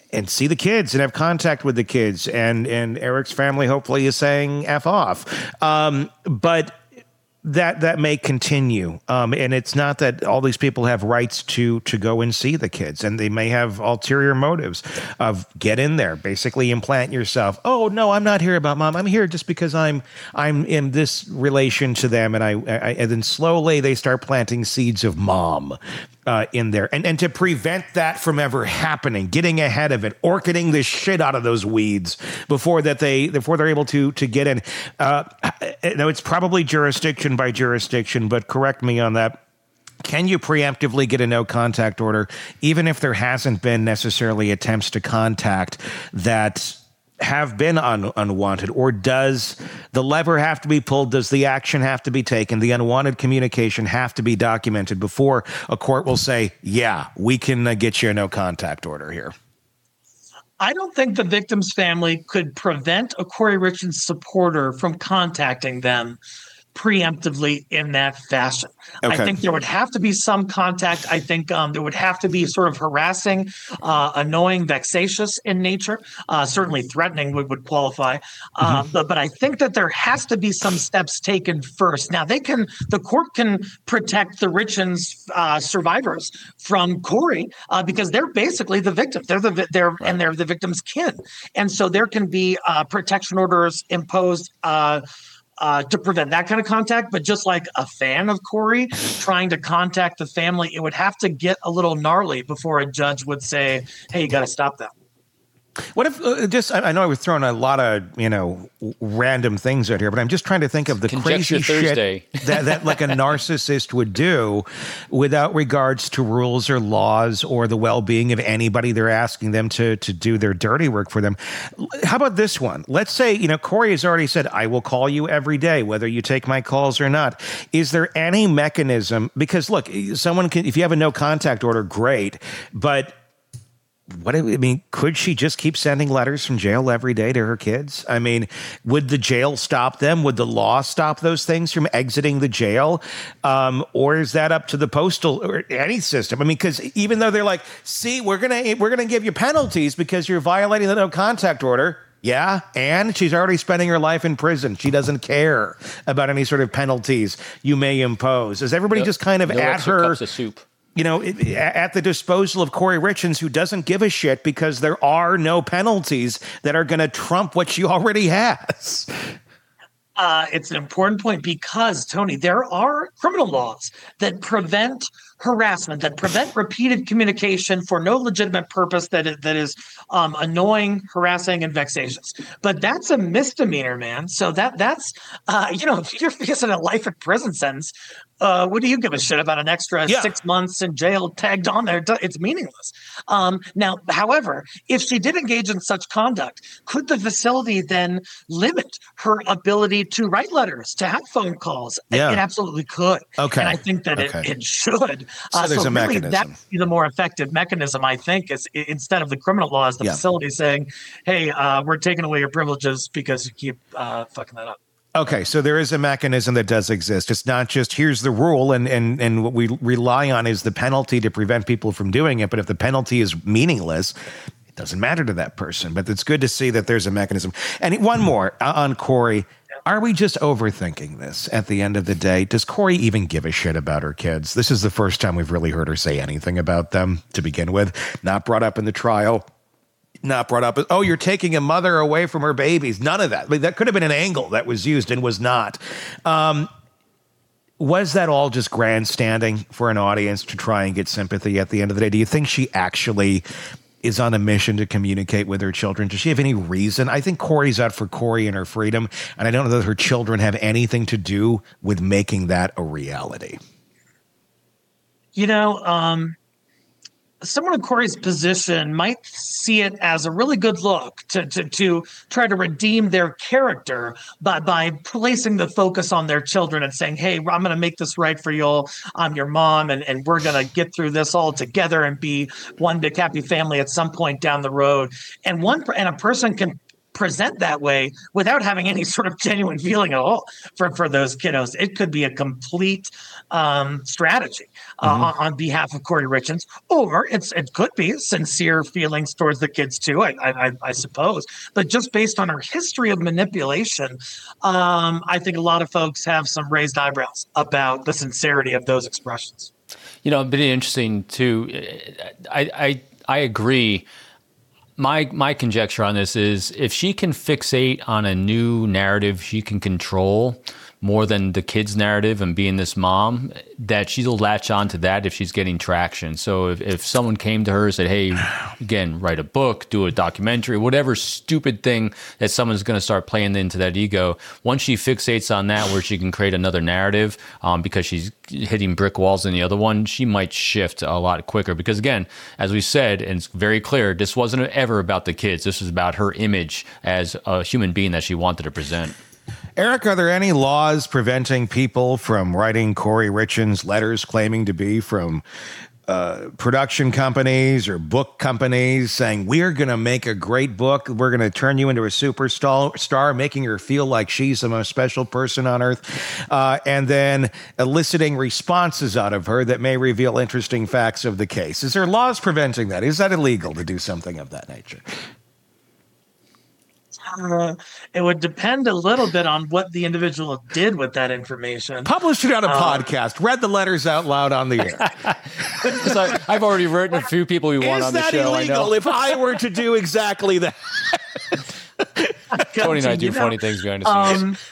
[SPEAKER 5] and see the kids and have contact with the kids. And, and Eric's family hopefully is saying F off. Um, but that that may continue. Um, and it's not that all these people have rights to to go and see the kids, and they may have ulterior motives of get in there, basically implant yourself. Oh, no, I'm not here about mom. I'm here just because I'm I'm in this relation to them. And I, I and then slowly they start planting seeds of mom Uh, in there, and and to prevent that from ever happening, getting ahead of it, orchiding the shit out of those weeds before that they before they're able to to get in. Uh, no, it's probably jurisdiction by jurisdiction, but correct me on that. Can you preemptively get a no contact order, even if there hasn't been necessarily attempts to contact that have been un- unwanted, or does the lever have to be pulled? Does the action have to be taken? The unwanted communication have to be documented before a court will say, yeah, we can uh, get you a no contact order here?
[SPEAKER 6] I don't think the victim's family could prevent a Corey Richards supporter from contacting them preemptively in that fashion. Okay. I think there would have to be some contact. I think um, there would have to be sort of harassing, uh, annoying, vexatious in nature. Uh, certainly threatening would, would qualify. Uh, mm-hmm. but, but I think that there has to be some steps taken first. Now, they can, the court can protect the Richards uh, survivors from Corey uh, because they're basically the victim. They're the they're right. and they're the victim's kin, and so there can be uh, protection orders imposed Uh, Uh, to prevent that kind of contact. But just like a fan of Corey trying to contact the family, it would have to get a little gnarly before a judge would say, hey, you got to stop that.
[SPEAKER 5] What if uh, just, I, I know I was throwing a lot of, you know, random things out here, but I'm just trying to think of the crazy
[SPEAKER 7] Thursday.
[SPEAKER 5] shit that, that like a narcissist would do without regards to rules or laws or the well-being of anybody they're asking them to, to do their dirty work for them. How about this one? Let's say, you know, Corey has already said, I will call you every day, whether you take my calls or not. Is there any mechanism? Because look, someone can, if you have a no contact order, great, but what I mean, could she just keep sending letters from jail every day to her kids? I mean, would the jail stop them? Would the law stop those things from exiting the jail? Um, or is that up to the postal or any system? I mean, because even though they're like, see, we're gonna we're gonna give you penalties because you're violating the no contact order. Yeah, and she's already spending her life in prison. She doesn't care about any sort of penalties you may impose. Is everybody
[SPEAKER 7] Nope.
[SPEAKER 5] just kind of
[SPEAKER 7] no
[SPEAKER 5] at her?
[SPEAKER 7] Cups of soup.
[SPEAKER 5] You know, at the disposal of Corey Richards, who doesn't give a shit because there are no penalties that are going to trump what she already has.
[SPEAKER 6] Uh, it's an important point because, Tony, there are criminal laws that prevent harassment, that prevent repeated communication for no legitimate purpose that is, that is um, annoying, harassing, and vexatious. But that's a misdemeanor, man. So that that's, uh, you know, if you're facing a life in prison sentence, uh, what do you give a shit about an extra yeah. six months in jail tagged on there? It's meaningless. Um, now, however, if she did engage in such conduct, could the facility then limit her ability to write letters, to have phone calls?
[SPEAKER 5] Yeah.
[SPEAKER 6] It, it absolutely could.
[SPEAKER 5] Okay.
[SPEAKER 6] And I think that
[SPEAKER 5] okay.
[SPEAKER 6] it, it should.
[SPEAKER 5] So
[SPEAKER 6] uh,
[SPEAKER 5] there's
[SPEAKER 6] so
[SPEAKER 5] a
[SPEAKER 6] really
[SPEAKER 5] mechanism.
[SPEAKER 6] That's the more effective mechanism, I think, is instead of the criminal laws, the
[SPEAKER 5] yeah.
[SPEAKER 6] facility saying, hey, uh, we're taking away your privileges because you keep uh, fucking that up.
[SPEAKER 5] Okay, so there is a mechanism that does exist. It's not just here's the rule and, and, and what we rely on is the penalty to prevent people from doing it. But if the penalty is meaningless, it doesn't matter to that person. But it's good to see that there's a mechanism. And one more on Corey. Are we just overthinking this at the end of the day? Does Corey even give a shit about her kids? This is the first time we've really heard her say anything about them to begin with. Not brought up in the trial. Not brought up as, oh, you're taking a mother away from her babies. None of that. I mean, that could have been an angle that was used and was not. Um, was that all just grandstanding for an audience to try and get sympathy at the end of the day? Do you think she actually is on a mission to communicate with her children? Does she have any reason? I think Corey's out for Corey and her freedom, and I don't know that her children have anything to do with making that a reality.
[SPEAKER 6] You know, um, someone in Corey's position might see it as a really good look to to, to try to redeem their character by, by placing the focus on their children and saying, hey, I'm going to make this right for y'all. I'm your mom, and, and we're going to get through this all together and be one big happy family at some point down the road. And one and a person can present that way without having any sort of genuine feeling at all for, for those kiddos. It could be a complete um, strategy uh, mm-hmm. on, on behalf of Corey Richins, or it's it could be sincere feelings towards the kids too, I, I, I suppose. But just based on her history of manipulation, um, I think a lot of folks have some raised eyebrows about the sincerity of those expressions.
[SPEAKER 7] You know, it'd be interesting too. I I, I agree. My my conjecture on this is if she can fixate on a new narrative she can control more than the kid's narrative and being this mom, that she'll latch on to that if she's getting traction. So if, if someone came to her and said, hey, again, write a book, do a documentary, whatever stupid thing that someone's going to start playing into that ego, once she fixates on that where she can create another narrative um, because she's hitting brick walls in the other one, she might shift a lot quicker. Because again, as we said, and it's very clear, this wasn't ever about the kids. This was about her image as a human being that she wanted to present.
[SPEAKER 5] Eric, are there any laws preventing people from writing Corey Richins letters claiming to be from uh, production companies or book companies saying, we're going to make a great book, we're going to turn you into a superstar, star, making her feel like she's the most special person on earth, uh, and then eliciting responses out of her that may reveal interesting facts of the case? Is there laws preventing that? Is that illegal to do something of that nature?
[SPEAKER 6] Uh, it would depend a little bit on what the individual did with that information.
[SPEAKER 5] Published it on a
[SPEAKER 6] um,
[SPEAKER 5] podcast. Read the letters out loud on the air.
[SPEAKER 7] So I've already written a few people we want on the show.
[SPEAKER 5] Is that illegal if I were to do exactly that?
[SPEAKER 7] Tony and I do
[SPEAKER 6] you know,
[SPEAKER 7] funny things behind the scenes.
[SPEAKER 6] Um,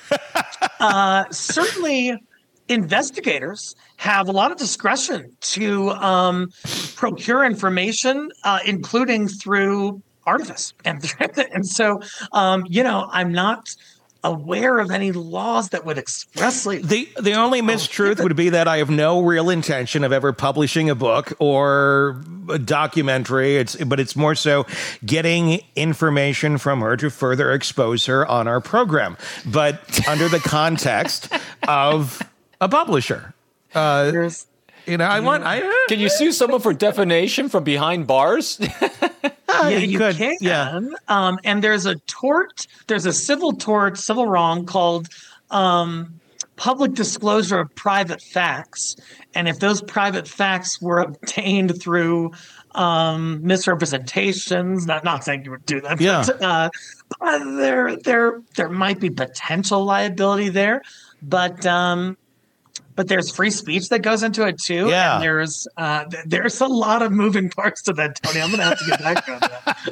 [SPEAKER 6] uh, certainly, investigators have a lot of discretion to um, procure information, uh, including through artifice. And, and so, um, you know, I'm not aware of any laws that would expressly...
[SPEAKER 5] The the only mistruth would be that I have no real intention of ever publishing a book or a documentary. It's but it's more so getting information from her to further expose her on our program, but under the context of a publisher. Uh,
[SPEAKER 6] There's,
[SPEAKER 5] you know, I want... I,
[SPEAKER 7] Can you sue someone for defamation from behind bars?
[SPEAKER 6] Yeah, you, you
[SPEAKER 5] could,
[SPEAKER 6] can.
[SPEAKER 5] Yeah.
[SPEAKER 6] Um, and there's a tort, there's a civil tort, civil wrong called um, public disclosure of private facts. And if those private facts were obtained through um, misrepresentations, not not saying you would do that,
[SPEAKER 5] yeah.
[SPEAKER 6] but uh, there there there might be potential liability there. But um, But there's free speech that goes into it too.
[SPEAKER 5] Yeah.
[SPEAKER 6] And there's uh, th- there's a lot of moving parts to that, Tony. I'm gonna have to get back on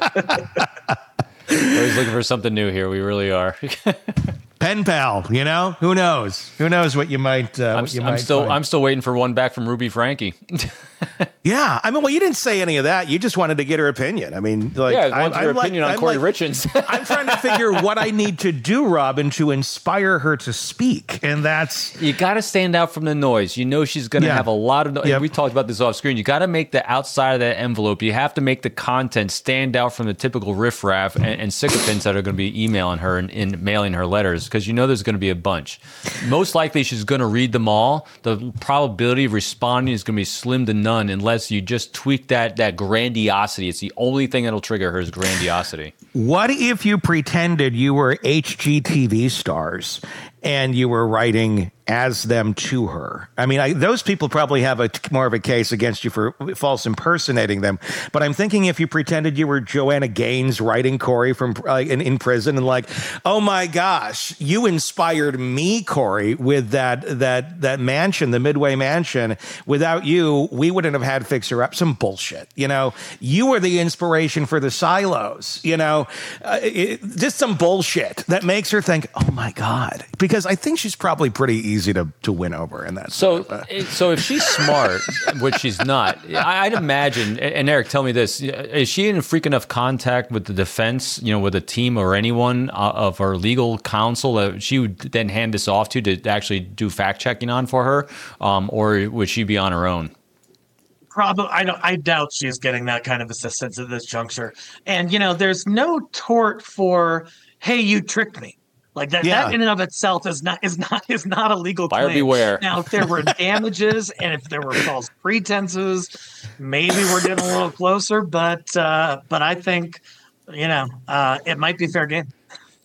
[SPEAKER 6] that.
[SPEAKER 7] Always looking for something new here. We really are.
[SPEAKER 5] Pen pal, you know? Who knows? Who knows what you might uh,
[SPEAKER 7] I'm,
[SPEAKER 5] what you
[SPEAKER 7] I'm
[SPEAKER 5] might
[SPEAKER 7] still
[SPEAKER 5] find.
[SPEAKER 7] I'm still waiting for one back from Ruby Frankie.
[SPEAKER 5] Yeah, I mean, well, you didn't say any of that. You just wanted to get her opinion. I mean, like,
[SPEAKER 7] yeah, I want
[SPEAKER 5] I'm,
[SPEAKER 7] your
[SPEAKER 5] I'm
[SPEAKER 7] opinion
[SPEAKER 5] like,
[SPEAKER 7] on
[SPEAKER 5] I'm
[SPEAKER 7] Corey
[SPEAKER 5] like,
[SPEAKER 7] Richins.
[SPEAKER 5] I'm trying to figure what I need to do, Robin, to inspire her to speak, and that's
[SPEAKER 7] You got to stand out from the noise. You know she's going to
[SPEAKER 5] Yeah.
[SPEAKER 7] have a lot of noise.
[SPEAKER 5] Yep.
[SPEAKER 7] We talked about this off screen. You got to make the outside of that envelope. You have to make the content stand out from the typical riffraff and, and sycophants that are going to be emailing her and, and mailing her letters, because you know there's going to be a bunch. Most likely she's going to read them all. The probability of responding is going to be slim to none unless you just tweak that that grandiosity. It's the only thing that'll trigger her is grandiosity.
[SPEAKER 5] what if you pretended you were H G T V stars and you were writing as them to her? I mean, I, those people probably have a more of a case against you for false impersonating them. But I'm thinking if you pretended you were Joanna Gaines writing Corey from uh, in, in prison and like, oh my gosh, you inspired me, Corey, with that that that mansion, the Midway Mansion. Without you, we wouldn't have had Fixer Up. Some bullshit, you know. You were the inspiration for the silos, you know. Uh, it, just some bullshit that makes her think, oh my God, because I think she's probably pretty easy to, to win over in that.
[SPEAKER 7] So,
[SPEAKER 5] sort of, uh,
[SPEAKER 7] so if she's smart, which she's not, I- I'd imagine. And Eric, tell me this: is she in freak enough contact with the defense, you know, with a team or anyone uh, of her legal counsel that she would then hand this off to to actually do fact checking on for her, um, or would she be on her own?
[SPEAKER 6] Probably, I don't. I doubt she's getting that kind of assistance at this juncture. And you know, there's no tort for, "Hey, you tricked me." Like that,
[SPEAKER 5] Yeah.
[SPEAKER 6] that in and of itself is not is not is not a legal
[SPEAKER 7] Buyer
[SPEAKER 6] claim.
[SPEAKER 7] beware.
[SPEAKER 6] Now, if there were damages and if there were false pretenses, maybe we're getting a little closer. But uh, but I think, you know, uh, it might be fair game.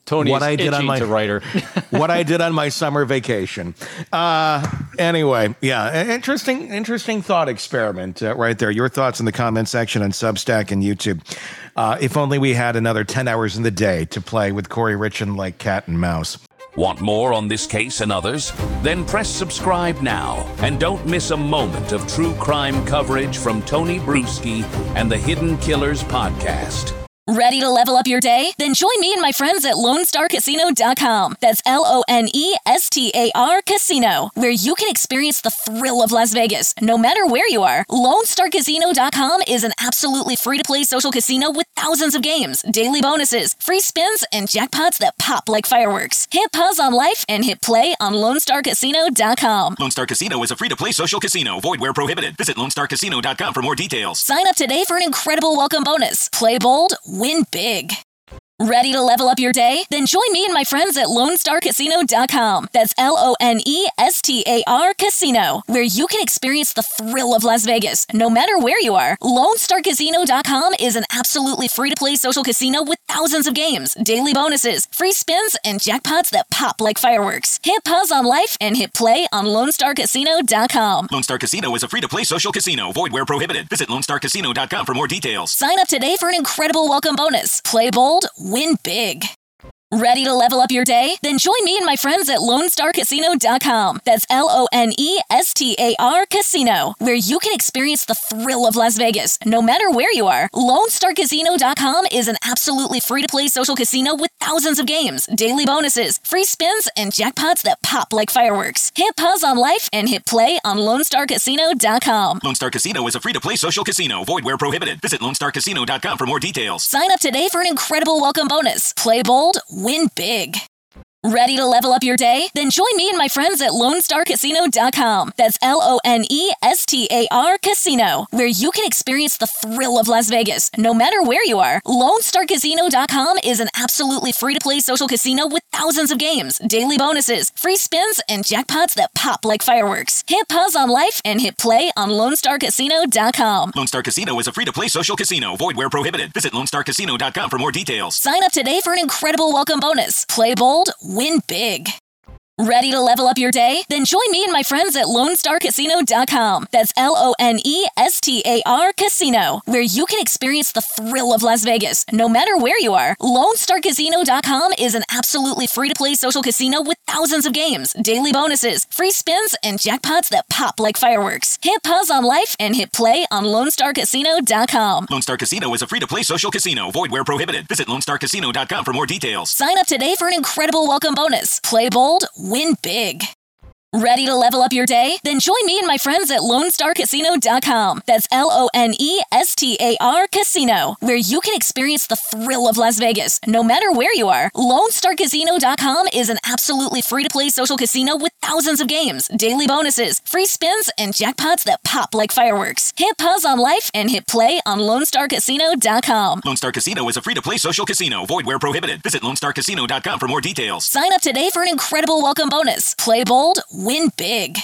[SPEAKER 7] Tony
[SPEAKER 5] what
[SPEAKER 7] is
[SPEAKER 5] I did on
[SPEAKER 7] itching
[SPEAKER 5] my
[SPEAKER 7] to write her.
[SPEAKER 5] what I did on my summer vacation. Uh, anyway, yeah, interesting, interesting thought experiment uh, right there. Your thoughts in the comment section on Substack and YouTube. Uh, if only we had another ten hours in the day to play with Corey Richin like cat and mouse.
[SPEAKER 4] Want more on this case and others? Then press subscribe now and don't miss a moment of true crime coverage from Tony Bruschi and the Hidden Killers podcast.
[SPEAKER 1] Ready to level up your day? Then join me and my friends at Lone Star Casino dot com. That's L O N E S T A R Casino, where you can experience the thrill of Las Vegas, no matter where you are. Lone Star Casino dot com is an absolutely free-to-play social casino with thousands of games, daily bonuses, free spins, and jackpots that pop like fireworks. Hit pause on life and hit play on Lone Star Casino dot com.
[SPEAKER 2] Lone Star Casino is a free-to-play social casino. Void where prohibited. Visit Lone Star Casino dot com for more details.
[SPEAKER 1] Sign up today for an incredible welcome bonus. Play bold, win big. Ready to level up your day? Then join me and my friends at Lone Star Casino dot com. That's L O N E S T A R Casino, where you can experience the thrill of Las Vegas, no matter where you are. Lone Star Casino dot com is an absolutely free-to-play social casino with thousands of games, daily bonuses, free spins, and jackpots that pop like fireworks. Hit pause on life and hit play on Lone Star Casino dot com.
[SPEAKER 2] Lone Star Casino is a free-to-play social casino. Void where prohibited. Visit Lone Star Casino dot com for more details.
[SPEAKER 1] Sign up today for an incredible welcome bonus. Play bold, win big. Ready to level up your day? Then join me and my friends at Lone Star Casino dot com. That's L O N E S T A R Casino, where you can experience the thrill of Las Vegas, no matter where you are. Lone Star Casino dot com is an absolutely free-to-play social casino with thousands of games, daily bonuses, free spins, and jackpots that pop like fireworks. Hit pause on life and hit play on Lone Star Casino dot com.
[SPEAKER 2] Lone Star Casino is a free-to-play social casino. Void where prohibited. Visit Lone Star Casino dot com for more details.
[SPEAKER 1] Sign up today for an incredible welcome bonus. Play bold, win big. Ready to level up your day? Then join me and my friends at Lone Star Casino dot com. That's L O N E S T A R Casino, where you can experience the thrill of Las Vegas, no matter where you are. Lone Star Casino dot com is an absolutely free-to-play social casino with thousands of games, daily bonuses, free spins, and jackpots that pop like fireworks. Hit pause on life and hit play on Lone Star Casino dot com.
[SPEAKER 2] Lone Star Casino is a free-to-play social casino. Void where prohibited. Visit Lone Star Casino dot com for more details.
[SPEAKER 1] Sign up today for an incredible welcome bonus. Play bold, win big. Ready to level up your day? Then join me and my friends at Lone Star Casino dot com. That's L O N E S T A R Casino, where you can experience the thrill of Las Vegas, no matter where you are. Lone Star Casino dot com is an absolutely free-to-play social casino with thousands of games, daily bonuses, free spins, and jackpots that pop like fireworks. Hit pause on life and hit play on Lone Star Casino dot com.
[SPEAKER 2] Lone Star Casino is a free-to-play social casino. Void where prohibited. Visit Lone Star Casino dot com for more details.
[SPEAKER 1] Sign up today for an incredible welcome bonus. Play bold, win big. Ready to level up your day? Then join me and my friends at Lone Star Casino dot com. That's L O N E S T A R Casino, where you can experience the thrill of Las Vegas, no matter where you are. Lone Star Casino dot com is an absolutely free-to-play social casino with thousands of games, daily bonuses, free spins, and jackpots that pop like fireworks. Hit pause on life and hit play on Lone Star Casino dot com.
[SPEAKER 2] Lone Star Casino is a free-to-play social casino. Void where prohibited. Visit Lone Star Casino dot com for more details.
[SPEAKER 1] Sign up today for an incredible welcome bonus. Play bold, win big.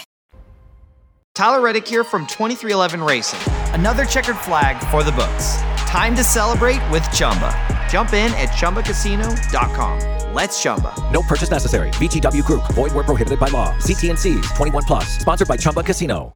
[SPEAKER 8] Tyler Reddick here from twenty-three eleven Racing. Another checkered flag for the books. Time to celebrate with Chumba. Jump in at Chumba Casino dot com. Let's Chumba.
[SPEAKER 9] No purchase necessary. V G W Group. Void where prohibited by law. See T and C's. twenty-one plus. Sponsored by Chumba Casino.